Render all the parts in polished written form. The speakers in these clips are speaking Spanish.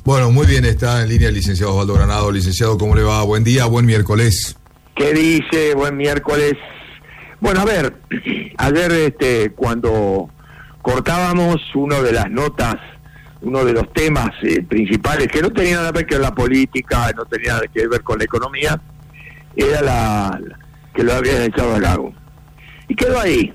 Bueno, muy bien, está en línea el licenciado Osvaldo Granado. Licenciado, ¿cómo le va? Buen día, buen miércoles. ¿Qué dice? Buen miércoles. Bueno, a ver, ayer cuando cortábamos una de las notas, uno de los temas principales, que no tenía nada que ver con la política, no tenía nada que ver con la economía, era que lo habían echado al lago. Y quedó ahí,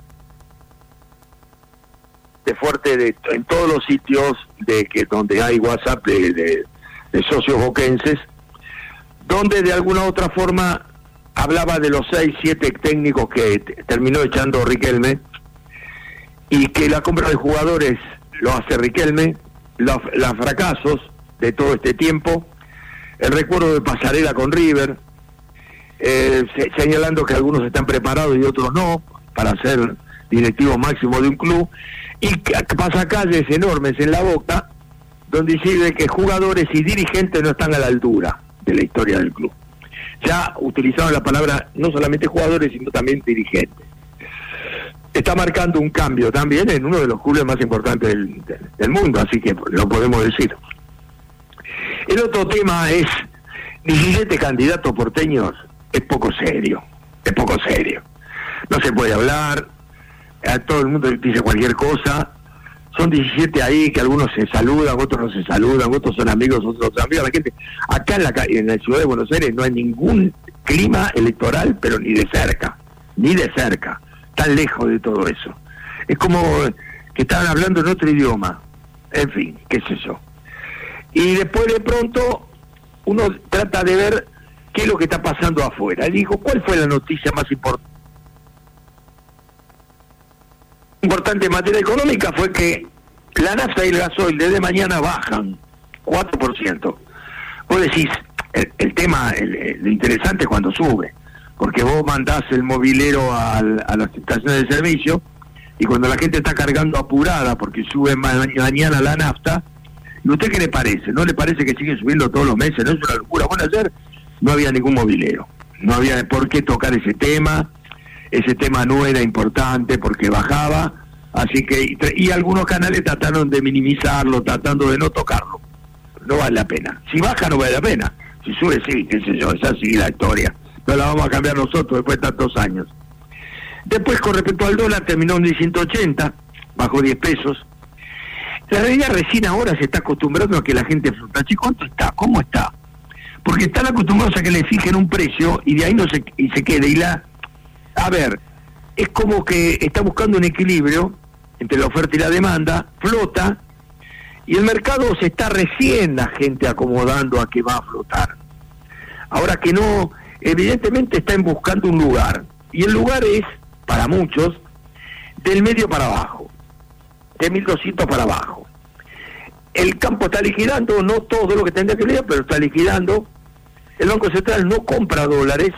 de fuerte en todos los sitios donde hay WhatsApp de socios boquenses, donde de alguna u otra forma hablaba de los 6, 7 técnicos que terminó echando Riquelme, y que la compra de jugadores lo hace Riquelme, los fracasos de todo este tiempo, el recuerdo de Pasarela con River, señalando que algunos están preparados y otros no para ser directivos máximos de un club, y pasacalles enormes en la boca, donde dice que jugadores y dirigentes no están a la altura de la historia del club. Ya utilizaron la palabra no solamente jugadores, sino también dirigentes. Está marcando un cambio también en uno de los clubes más importantes del mundo, así que lo podemos decir. El otro tema es 17 candidatos porteños. Es poco serio. No se puede hablar, a todo el mundo dice cualquier cosa. Son 17 ahí, que algunos se saludan, otros no se saludan, otros son amigos, otros son amigos. La gente, acá en la ciudad de Buenos Aires no hay ningún clima electoral, pero ni de cerca, tan lejos de todo eso. Es como que estaban hablando en otro idioma, en fin, qué sé yo. Y después de pronto uno trata de ver qué es lo que está pasando afuera. Y dijo, ¿cuál fue la noticia más importante en materia económica? Fue que la nafta y el gasoil desde mañana bajan 4%. Vos decís, el tema, lo interesante es cuando sube, porque vos mandás el mobilero a las estaciones de servicio, y cuando la gente está cargando apurada porque sube mañana la nafta, ¿y usted qué le parece? ¿No le parece que sigue subiendo todos los meses? No es una locura. Bueno, ayer no había ningún mobilero, no había por qué tocar ese tema no era importante porque bajaba, así que, y algunos canales trataron de minimizarlo, tratando de no tocarlo. No vale la pena. Si baja no vale la pena, si sube sí, qué sé yo, esa sí la historia, no la vamos a cambiar nosotros después de tantos años. Después, con respecto al dólar, terminó en 180, bajó 10 pesos. La realidad recién ahora se está acostumbrando a que la gente fruta. ¿Cuánto está? ¿Cómo está? Porque están acostumbrados a que le fijen un precio y de ahí se quede. A ver, es como que está buscando un equilibrio entre la oferta y la demanda, flota, y el mercado se está recién la gente acomodando a que va a flotar. Ahora que no, evidentemente están buscando un lugar, y el lugar es, para muchos, del medio para abajo, de 1.200 para abajo. El campo está liquidando, no todo lo que tendría que liquidar, pero está liquidando. El Banco Central no compra dólares,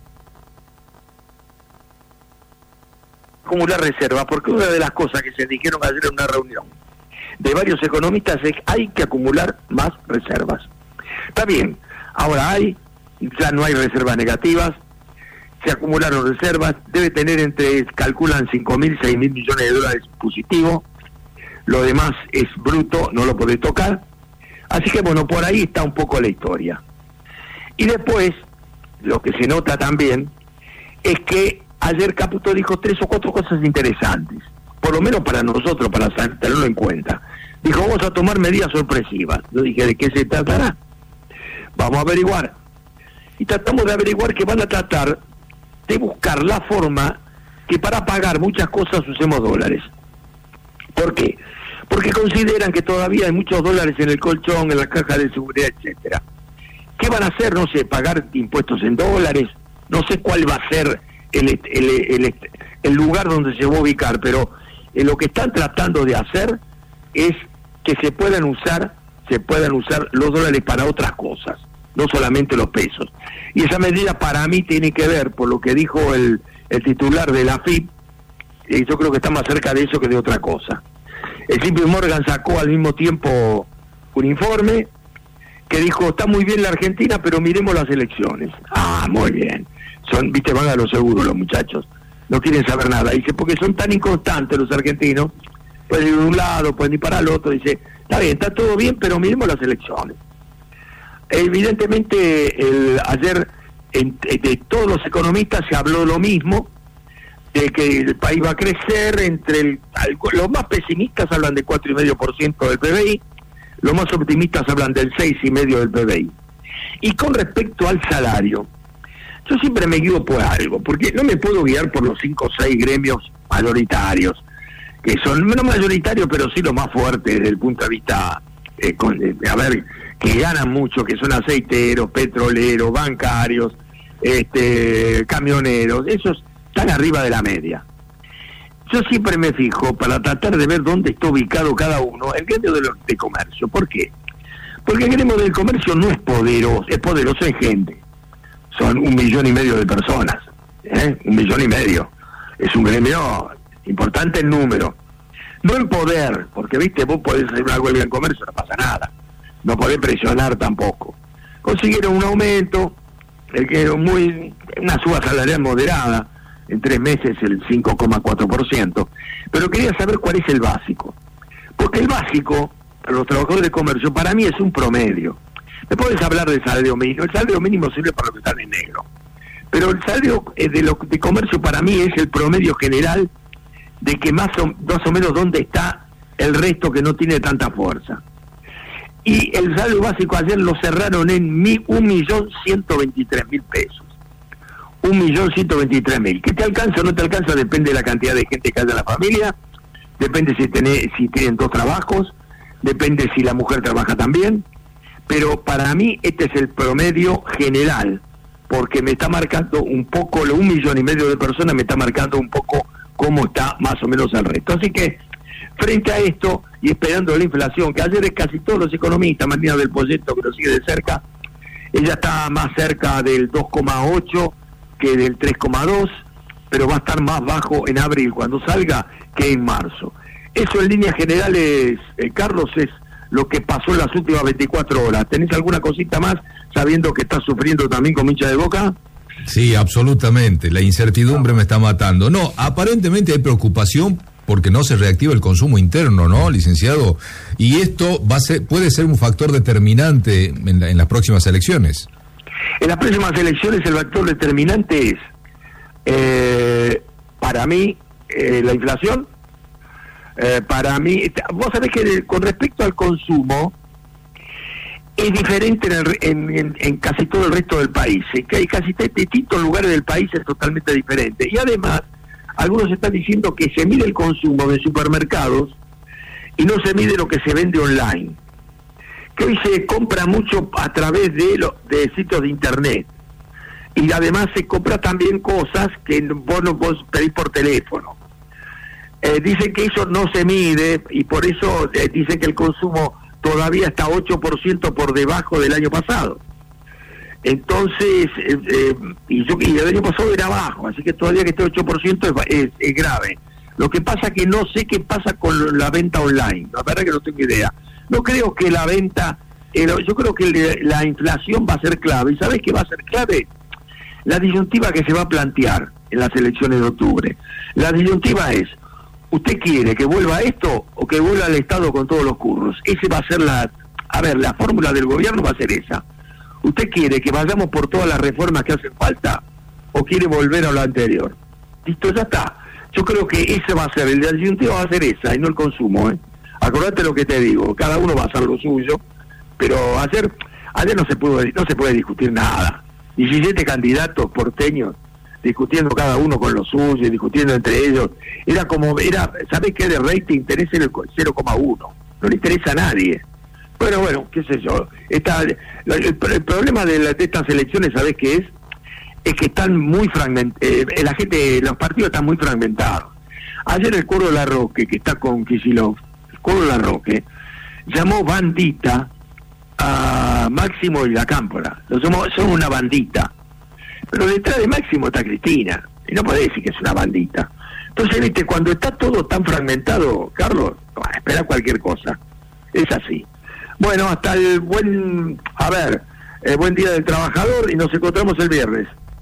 acumular reservas, porque una de las cosas que se dijeron ayer en una reunión de varios economistas es que hay que acumular más reservas. Está bien, ahora ya no hay reservas negativas, se acumularon reservas, debe tener calculan 5.000, 6.000 millones de dólares positivos, lo demás es bruto, no lo podés tocar, así que bueno, por ahí está un poco la historia. Y después, lo que se nota también, es que ayer Caputo dijo 3 o 4 cosas interesantes, por lo menos para nosotros, para tenerlo en cuenta. Dijo, vamos a tomar medidas sorpresivas. Yo dije, ¿de qué se tratará? Vamos a averiguar. Y tratamos de averiguar que van a tratar de buscar la forma que para pagar muchas cosas usemos dólares. ¿Por qué? Porque consideran que todavía hay muchos dólares en el colchón, en la caja de seguridad, etcétera. ¿Qué van a hacer? No sé, pagar impuestos en dólares, no sé cuál va a ser el lugar donde se va a ubicar, pero lo que están tratando de hacer es que se puedan usar los dólares para otras cosas, no solamente los pesos. Y esa medida para mí tiene que ver, por lo que dijo el titular de la AFIP, y yo creo que está más cerca de eso que de otra cosa. El JP Morgan sacó al mismo tiempo un informe que dijo, está muy bien la Argentina, pero miremos las elecciones. Ah, muy bien. Van a lo seguro los muchachos. No quieren saber nada. Dice, porque son tan inconstantes los argentinos, pueden ir de un lado, pueden ir para el otro. Dice, Está bien, está todo bien, pero miremos las elecciones. Evidentemente, ayer de todos los economistas se habló lo mismo, de que el país va a crecer, los más pesimistas hablan de 4,5% del PBI, los más optimistas hablan del 6,5% del PBI. Y con respecto al salario, yo siempre me guío por algo, porque no me puedo guiar por los 5 o 6 gremios mayoritarios, que son no mayoritarios, pero sí los más fuertes desde el punto de vista, que ganan mucho, que son aceiteros, petroleros, bancarios, camioneros, esos están arriba de la media. Yo siempre me fijo, para tratar de ver dónde está ubicado cada uno, el gremio de comercio. ¿Por qué? Porque el gremio del comercio no es poderoso en gente. Son 1,5 millones de personas, 1,5 millones. Es un gremio importante en número. No en poder, porque viste, vos podés hacer una huelga en comercio, no pasa nada. No podés presionar tampoco. Consiguieron un aumento, una suba salarial moderada, en 3 meses el 5,4%. Pero quería saber cuál es el básico. Porque el básico, para los trabajadores de comercio, para mí es un promedio. Me podés hablar del salario mínimo. El salario mínimo sirve para los que están en negro. Pero el salario de comercio para mí es el promedio general de que más o menos dónde está el resto que no tiene tanta fuerza. Y el salario básico ayer lo cerraron en 1.123.000 pesos. 1.123.000. ¿Qué te alcanza o no te alcanza? Depende de la cantidad de gente que haya en la familia, depende si tienen 2 trabajos, depende si la mujer trabaja también, pero para mí este es el promedio general, porque me está marcando un poco, los 1,5 millones de personas me está marcando un poco cómo está más o menos el resto. Así que, frente a esto, y esperando la inflación, que ayer casi todos los economistas, Martina del Poyeto, que lo sigue de cerca, ella está más cerca del 2,8 que del 3,2, pero va a estar más bajo en abril cuando salga que en marzo. Eso en líneas generales, Carlos, es lo que pasó en las últimas 24 horas. ¿Tenés alguna cosita más, sabiendo que estás sufriendo también con hincha de Boca? Sí, absolutamente. La incertidumbre me está matando. No, aparentemente hay preocupación porque no se reactiva el consumo interno, ¿no, licenciado? Y esto puede ser un factor determinante en las próximas elecciones. En las próximas elecciones el factor determinante es, para mí, la inflación. Para mí, vos sabés que con respecto al consumo, es diferente en casi todo el resto del país. Que hay casi distintos lugares del país es totalmente diferente. Y además, algunos están diciendo que se mide el consumo de supermercados y no se mide lo que se vende online. Que hoy se compra mucho a través de sitios de internet. Y además se compra también cosas que vos pedís por teléfono. Dicen que eso no se mide y por eso dicen que el consumo todavía está 8% por debajo del año pasado. Entonces, y el año pasado era bajo, así que todavía que esté 8% es grave. Lo que pasa que no sé qué pasa con la venta online, la verdad que no tengo idea. No creo que la venta, yo creo que la inflación va a ser clave. ¿Y sabés qué va a ser clave? La disyuntiva que se va a plantear en las elecciones de octubre. La disyuntiva es, ¿usted quiere que vuelva esto o que vuelva al Estado con todos los curros? Ese va a ser la fórmula del gobierno va a ser esa. ¿Usted quiere que vayamos por todas las reformas que hacen falta o quiere volver a lo anterior? Listo, ya está. Yo creo que ese va a ser, la disyuntiva va a ser esa y no el consumo, ¿eh? Acordate lo que te digo, cada uno va a hacer lo suyo, pero ayer no se puede discutir nada. 17 candidatos porteños discutiendo cada uno con lo suyo, discutiendo entre ellos. ¿Sabés qué? De rating tenés el 0,1, no le interesa a nadie. Bueno, qué sé yo. El problema de estas elecciones, ¿sabés qué es? Es que están muy fragmentados, los partidos están muy fragmentados. Ayer el Coro Larroque, que está con Kicillof, el Coro Larroque, llamó bandita a Máximo y la Cámpora. Son una bandita. Pero detrás de Máximo está Cristina, y no podés decir que es una bandita. Entonces, viste, cuando está todo tan fragmentado, Carlos, espera cualquier cosa. Es así. Bueno, hasta el buen día del trabajador y nos encontramos el viernes.